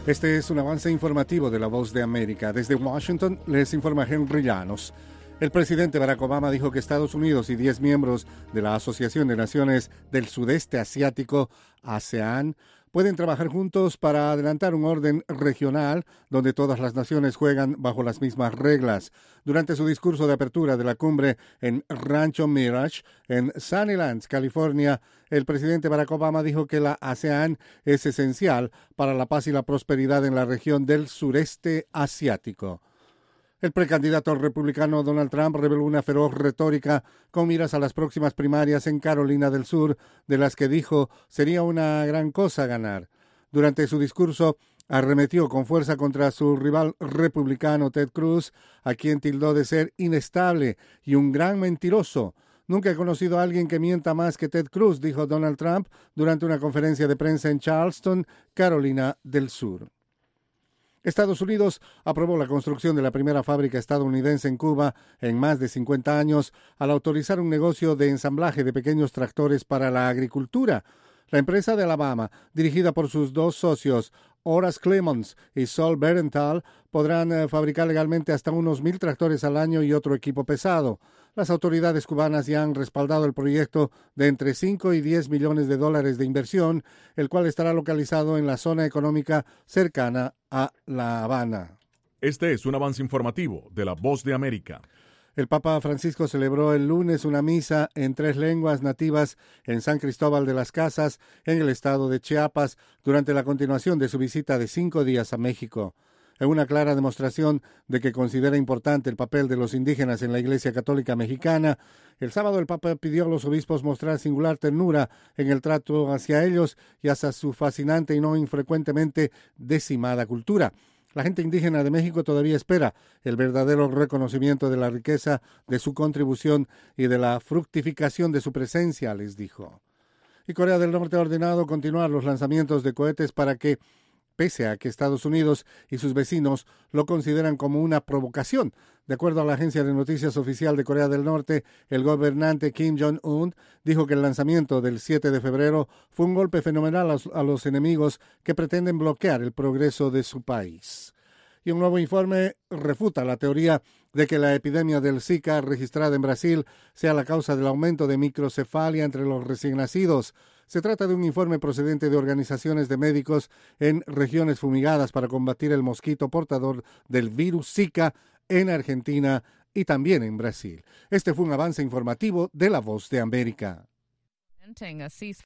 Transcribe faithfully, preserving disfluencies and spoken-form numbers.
Este es un avance informativo de La Voz de América. Desde Washington les informa Henry Llanos. El presidente Barack Obama dijo que Estados Unidos y diez miembros de la Asociación de Naciones del Sudeste Asiático, ASEAN, pueden trabajar juntos para adelantar un orden regional donde todas las naciones juegan bajo las mismas reglas. Durante su discurso de apertura de la cumbre en Rancho Mirage, en Sunnylands, California, el presidente Barack Obama dijo que la ASEAN es esencial para la paz y la prosperidad en la región del sureste asiático. El precandidato republicano Donald Trump reveló una feroz retórica con miras a las próximas primarias en Carolina del Sur, de las que dijo sería una gran cosa ganar. Durante su discurso, arremetió con fuerza contra su rival republicano Ted Cruz, a quien tildó de ser inestable y un gran mentiroso. Nunca he conocido a alguien que mienta más que Ted Cruz, dijo Donald Trump durante una conferencia de prensa en Charleston, Carolina del Sur. Estados Unidos aprobó la construcción de la primera fábrica estadounidense en Cuba en más de cincuenta años al autorizar un negocio de ensamblaje de pequeños tractores para la agricultura. La empresa de Alabama, dirigida por sus dos socios, Horace Clemons y Saul Berenthal, podrán eh, fabricar legalmente hasta unos mil tractores al año y otro equipo pesado. Las autoridades cubanas ya han respaldado el proyecto de entre cinco y diez millones de dólares de inversión, el cual estará localizado en la zona económica cercana a La Habana. Este es un avance informativo de La Voz de América. El Papa Francisco celebró el lunes una misa en tres lenguas nativas en San Cristóbal de las Casas, en el estado de Chiapas, durante la continuación de su visita de cinco días a México. En una clara demostración de que considera importante el papel de los indígenas en la Iglesia Católica Mexicana, el sábado el Papa pidió a los obispos mostrar singular ternura en el trato hacia ellos y hacia su fascinante y no infrecuentemente decimada cultura. La gente indígena de México todavía espera el verdadero reconocimiento de la riqueza de su contribución y de la fructificación de su presencia, les dijo. Y Corea del Norte ha ordenado continuar los lanzamientos de cohetes para que, pese a que Estados Unidos y sus vecinos lo consideran como una provocación. De acuerdo a la agencia de noticias oficial de Corea del Norte, el gobernante Kim Jong-un dijo que el lanzamiento del siete de febrero fue un golpe fenomenal a, a los enemigos que pretenden bloquear el progreso de su país. Y un nuevo informe refuta la teoría de que la epidemia del Zika registrada en Brasil sea la causa del aumento de microcefalia entre los recién nacidos. Se trata de un informe procedente de organizaciones de médicos en regiones fumigadas para combatir el mosquito portador del virus Zika en Argentina y también en Brasil. Este fue un avance informativo de La Voz de América.